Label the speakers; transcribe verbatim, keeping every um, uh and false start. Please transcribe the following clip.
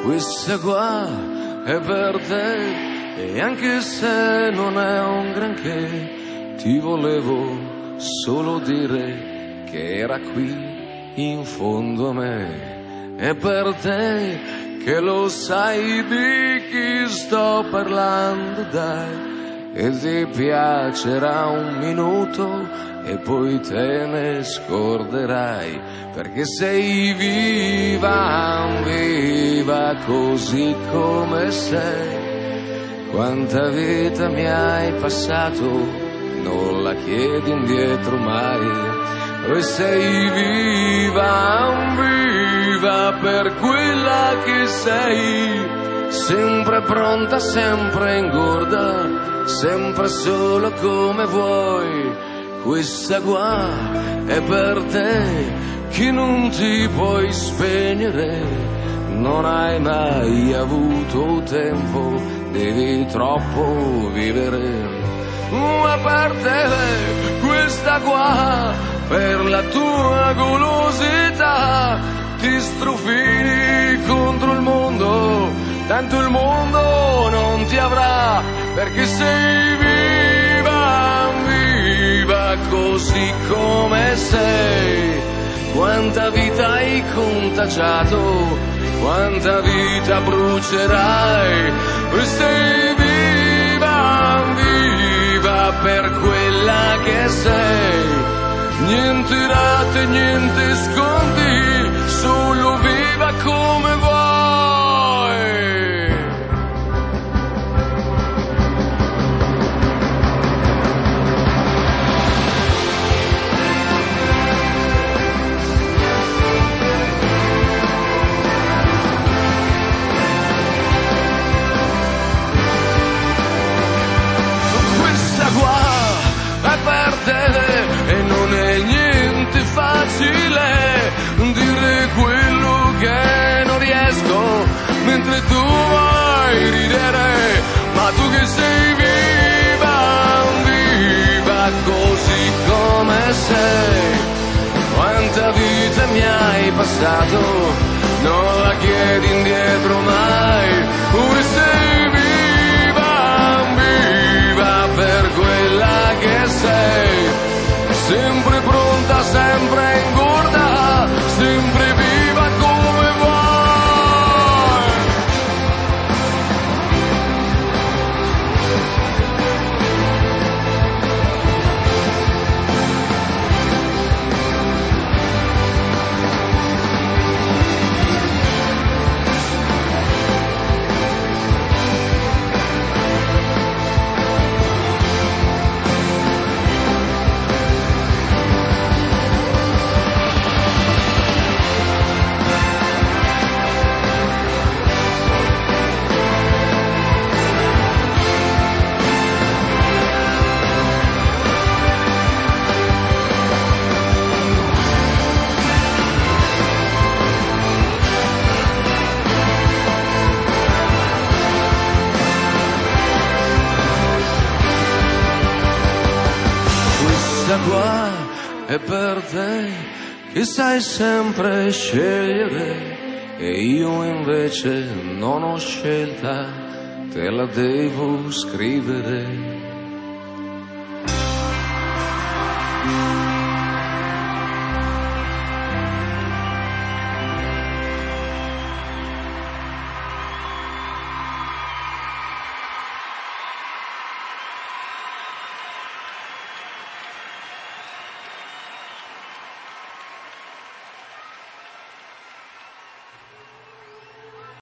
Speaker 1: Questa qua è per te, e anche se non è un granché, ti volevo solo dire che era qui in fondo a me. È per te che lo sai di chi sto parlando, dai, e ti piacerà un minuto e poi te ne scorderai, perché sei viva, viva così come sei. Quanta vita mi hai passato, non la chiedi indietro mai. E sei viva, viva per quella che sei, sempre pronta, sempre ingorda, sempre solo come vuoi. Questa qua è per te che non ti puoi spegnere, non hai mai avuto tempo, devi troppo vivere. Ma per te questa qua, per la tua golosità, ti strufini contro il mondo, tanto il mondo non ti avrà, perché sei viva, viva così come sei. Quanta vita hai contagiato, quanta vita brucerai, e sei viva, viva per quella che sei. Niente rate, niente sconti, solo viva come vuoi. Questa qua è per te e non è niente facile dire quello che non riesco, mentre tu vuoi ridere, ma tu che sei viva, viva così come sei. Quanta vita mi hai passato, non la chiedi indietro mai. Tu sei viva, viva per quella che sei, sempre pronta, sempre ingorda, sempre viva come vuoi. Questa qua è per te che sai sempre scegliere, e io invece non ho scelta, te la devo scrivere.